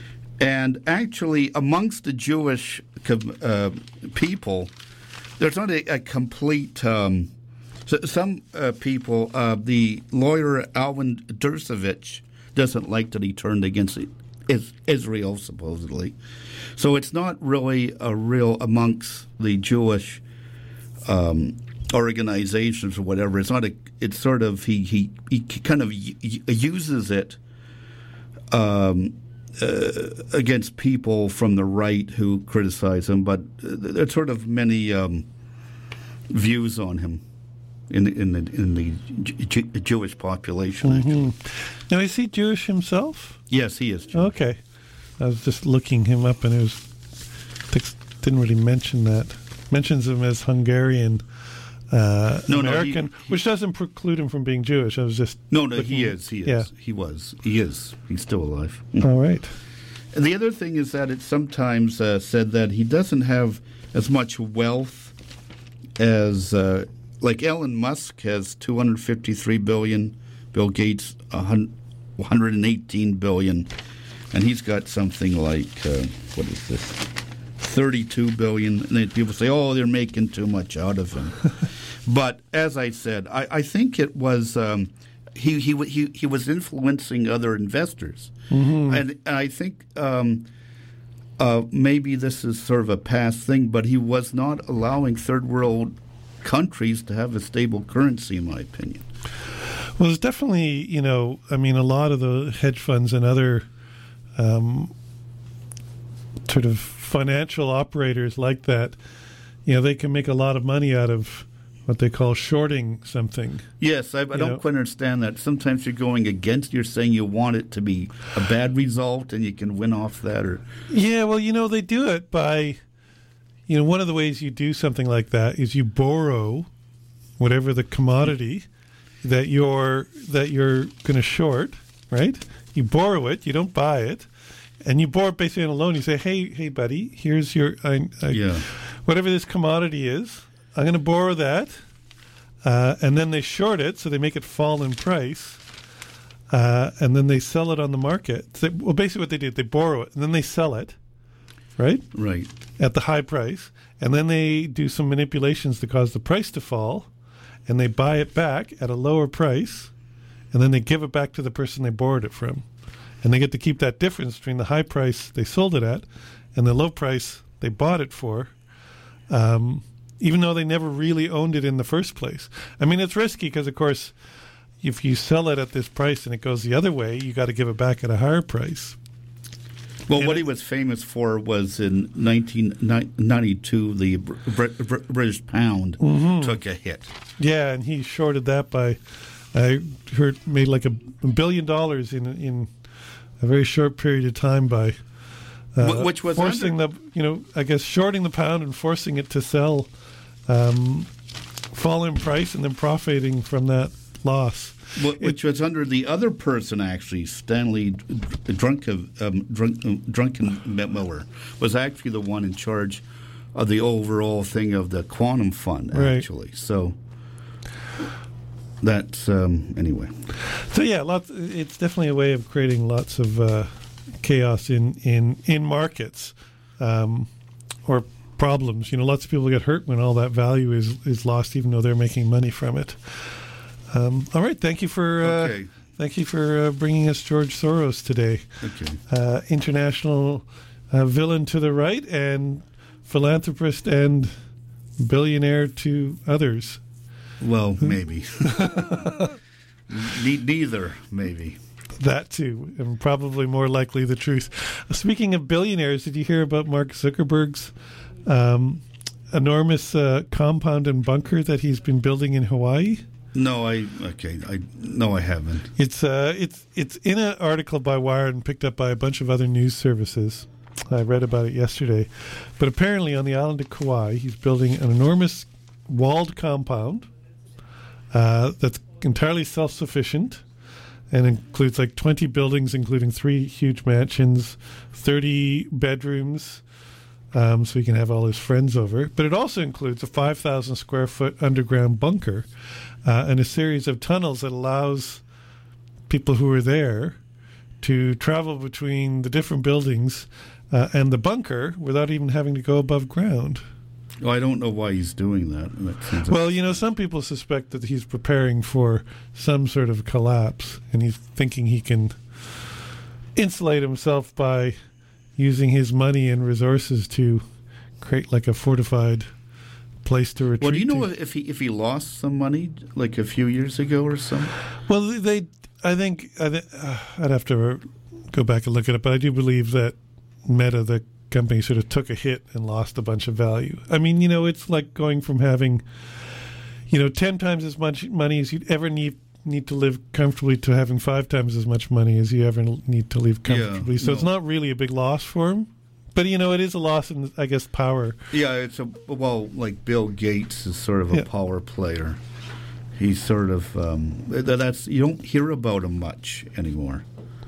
And actually, amongst the Jewish uh, people, there's not a, a complete... Um, So some uh, people, uh, the lawyer Alvin Dersovich doesn't like that he turned against is- Israel, supposedly. So it's not really a real amongst the Jewish um, organizations or whatever. It's not a. It's sort of he he, he kind of y- uses it um, uh, against people from the right who criticize him, but there's sort of many um, views on him. In the, in the in the J- Jewish population, actually. Mm-hmm. Now, is he Jewish himself? Yes, he is Jewish. Okay. I was just looking him up, and it was didn't really mention that. Mentions him as Hungarian uh, no, American, no, he, he, which doesn't preclude him from being Jewish. I was just no, no. looking, He is. He is. Yeah. He was. He is. He's still alive. All right. And the other thing is that it's sometimes uh, said that he doesn't have as much wealth as. Uh, Like Elon Musk has two hundred fifty-three billion dollars, Bill Gates one hundred eighteen billion dollars, and he's got something like, uh, what is this, thirty-two billion dollars. And then people say, oh, they're making too much out of him. But as I said, I, I think it was, um, he, he he he was influencing other investors. Mm-hmm. And, and I think um, uh, maybe this is sort of a past thing, but he was not allowing third world countries to have a stable currency, in my opinion. Well, there's definitely, you know, I mean, a lot of the hedge funds and other um, sort of financial operators like that, you know, they can make a lot of money out of what they call shorting something. Yes, I, I don't know? quite understand that. Sometimes you're going against, you're saying you want it to be a bad result and you can win off that. Or Yeah, well, you know, they do it by... You know, one of the ways you do something like that is you borrow whatever the commodity that you're that you're going to short, right? You borrow it, you don't buy it, and you borrow it basically on a loan. You say, "Hey, hey, buddy, here's your I, I, yeah. whatever this commodity is. I'm going to borrow that," uh, and then they short it, so they make it fall in price. uh, and then they sell it on the market. So, well, basically what they do, they borrow it, and then they sell it, right? Right. At the high price, and then they do some manipulations to cause the price to fall, and they buy it back at a lower price, and then they give it back to the person they borrowed it from. And they get to keep that difference between the high price they sold it at and the low price they bought it for, um, even though they never really owned it in the first place. I mean, it's risky because, of course, if you sell it at this price and it goes the other way, you got to give it back at a higher price. Well, and what he was famous for was in nineteen ninety-two, the Br- Br- British pound mm-hmm. took a hit. Yeah, and he shorted that by, I heard, made like a billion dollars in in a very short period of time by uh, which was forcing under- the, you know, I guess shorting the pound and forcing it to sell, um, fall in price and then profiting from that loss. Which was under the other person, actually, Stanley Drunken, um, Drunken, Drunken Miller, was actually the one in charge of the overall thing of the quantum fund, actually. Right. So that's, um, anyway. So, yeah, lots. It's definitely a way of creating lots of uh, chaos in, in, in markets um, or problems. You know, lots of people get hurt when all that value is, is lost, even though they're making money from it. Um, all right, thank you for uh, okay. thank you for uh, bringing us George Soros today. Okay. Uh, international uh, villain to the right and philanthropist and billionaire to others. Well, maybe. ne- neither, maybe. That too, and probably more likely the truth. Speaking of billionaires, did you hear about Mark Zuckerberg's um, enormous uh, compound and bunker that he's been building in Hawaii? No, I okay. I no, I haven't. It's uh, it's it's in an article by Wired and picked up by a bunch of other news services. I read about it yesterday, but apparently on the island of Kauai, he's building an enormous walled compound uh, that's entirely self-sufficient and includes like twenty buildings, including three huge mansions, thirty bedrooms. Um, so he can have all his friends over. But it also includes a five thousand square foot underground bunker uh, and a series of tunnels that allows people who are there to travel between the different buildings uh, and the bunker without even having to go above ground. Oh, I don't know why he's doing that. that well, you know, some people suspect that he's preparing for some sort of collapse, and he's thinking he can insulate himself by using his money and resources to create like a fortified place to retreat. Well, do you know to. if he if he lost some money like a few years ago or something? Well, they, I think, I th- uh, I'd have to go back and look at it, but I do believe that Meta, the company, sort of took a hit and lost a bunch of value. I mean, you know, it's like going from having, you know, ten times as much money as you'd ever need need to live comfortably to having five times as much money as you ever need to live comfortably. Yeah, so no. It's not really a big loss for him. But, you know, it is a loss in, I guess, power. Yeah, it's a, well, like Bill Gates is sort of a yeah. power player. He's sort of, um, that's, you don't hear about him much anymore.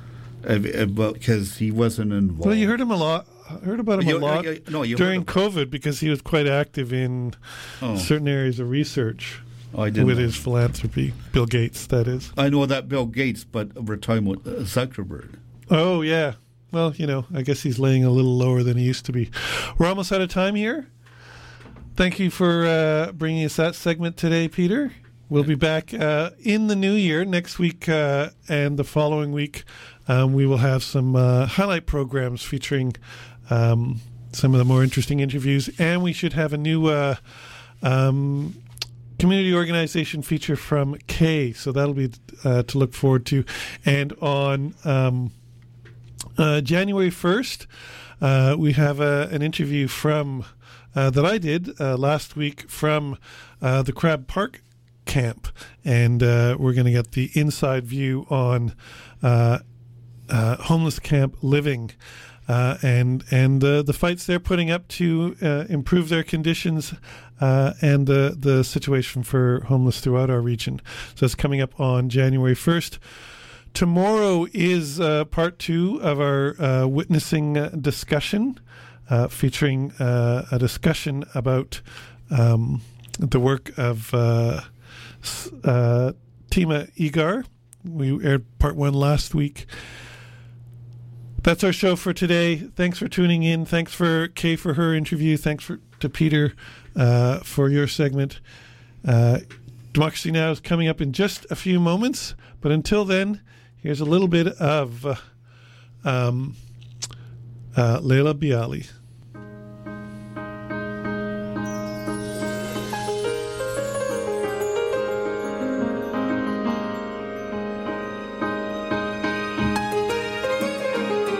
Because he wasn't involved. Well, you heard him a lot. I heard about him you, a lot you, no, you during COVID because he was quite active in oh. certain areas of research. Oh, I didn't with know. his philanthropy. Bill Gates, that is. I know that Bill Gates, but we're talking about Zuckerberg. Oh, yeah. Well, you know, I guess he's laying a little lower than he used to be. We're almost out of time here. Thank you for uh, bringing us that segment today, Peter. We'll be back uh, in the new year next week uh, and the following week. Um, we will have some uh, highlight programs featuring um, some of the more interesting interviews, and we should have a new uh, um, community organization feature from Kay, so that'll be uh, to look forward to. And on um, uh, January first, uh, we have a, an interview from uh, that I did uh, last week from uh, the Crab Park camp, and uh, we're going to get the inside view on uh, uh, homeless camp living uh, and and uh, the fights they're putting up to uh, improve their conditions uh, and the the situation for homeless throughout our region. So it's coming up on January first. Tomorrow is uh, part two of our uh, witnessing uh, discussion, uh, featuring uh, a discussion about um, the work of uh, uh, Tima Egar, We aired part one last week. That's our show for today. Thanks for tuning in. Thanks for Kay for her interview. Thanks for, to Peter uh, for your segment. Uh, Democracy Now! Is coming up in just a few moments. But until then, here's a little bit of uh, um, uh, Leila Bialy.